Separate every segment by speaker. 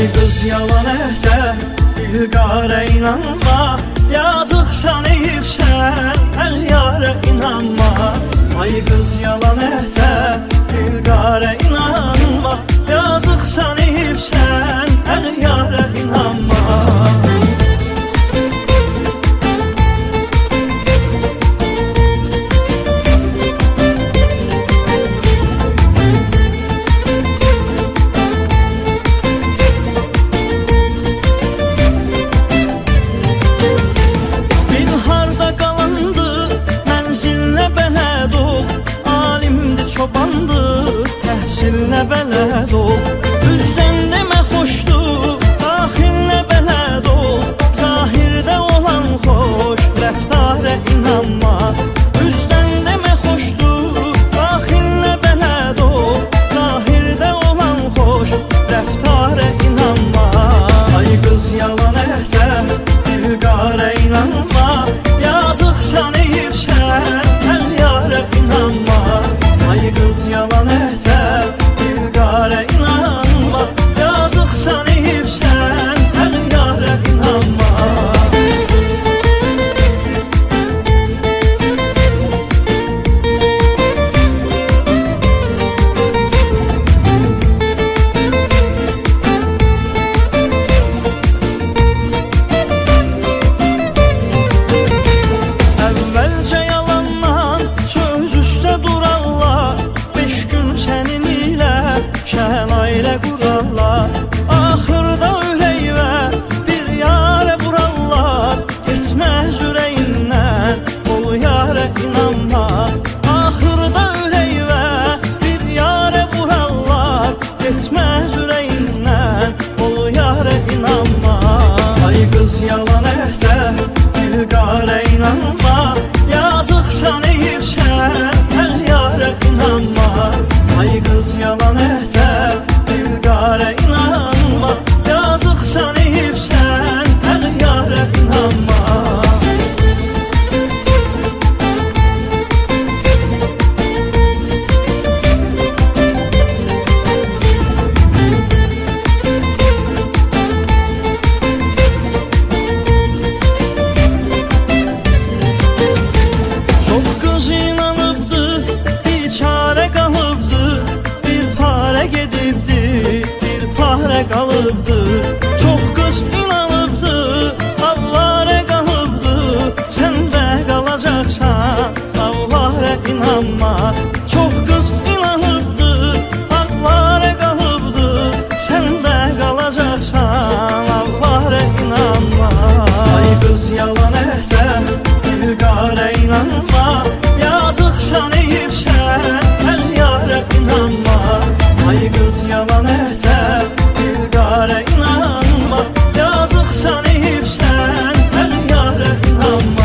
Speaker 1: Qız yalan əhdə, dilqara inanma, yazıqsan eyibsən, əğyara inanma. Ay qız yalan əhdə, dilqara inanma, yazıqsan eyibsən, əğyara inanma. Çobandır, təhsilinə bələd ol, üzdən demə xoşdur, daxilinə bələd ol, zahirdə olan xoş, rəftara inanma. Üzdən demə xoşdur, daxilinə bələd ol, zahirdə olan xoş, rəftara inanma. Ay qız yalan əhdə, dilqara inanma, yazıqsan eyibsən, əğyara inanma. Ay qız yalan əhdə, dilqara inanma, yazıqsan eyibsən, əğyara inanma. Əvvəlcə yalandan söz üstə durarlar, 5 gün sənin ilə şən ailə qurarlar. Axırda ürəyvə bir yarə vurarlar, getməz ürəyindən, ol yarə inanma. Axırda ürəyvə bir yarə vurarlar, getməz ürəyindən, ol yarə inanma. Ay qız yalan əhdə, dilqara inanma, yazıqsan eyibsən, əğyara inanma. Ay qız yalan əhdə, dilqara inanma, yazıqsan eyibsən, əğyara inanma. Çox qız inanıbdı, biçarə qalıbdı, bir parə gedibdi, bir parə qalıbdı. Çox qız inanıbdı, avvarə qalıbdı, sən də qalacaqsan, avvarə inanma. Çox qız inanıbdı, avvarə qalıbdı, sən də qalacaqsan, avvarə inanma. Ay qız yalan əhdə, dilqara inanma, yazıqsan eyibsən, əğyara inanma. Ay qız yalan əhdə, dilqara inanma, yazıqsan eyibsən, əğyara inanma.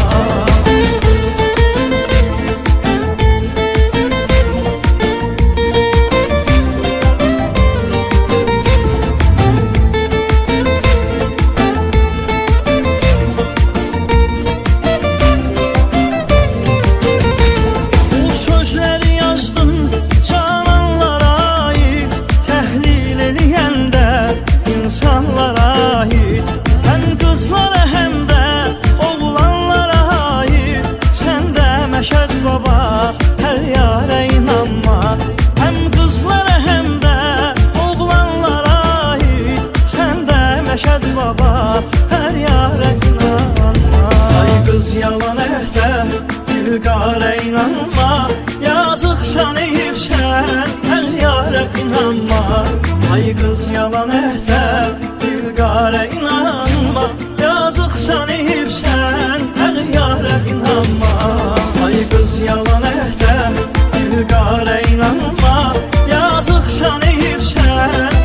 Speaker 1: Bu sözləri yazdım cananlara aid, təhlil eləyəndə insanlara aid. Həm qızlara həm də oğlanlara aid, sən də Məşəd baba, hər yara inanma. Həm qızlara həm də oğlanlara aid, sən də Məşəd baba, hər yara inanma. Ay qız yalan əhdə, dilqara inanma, yazıqsan eyibsən, əğyara inanma. Ay qız yalan əhdə, dilqara inanma, yazıqsan eyibsən, əğyara inanma. Ay qız yalan əhdə, dilqara inanma, yazıqsan eyibsən,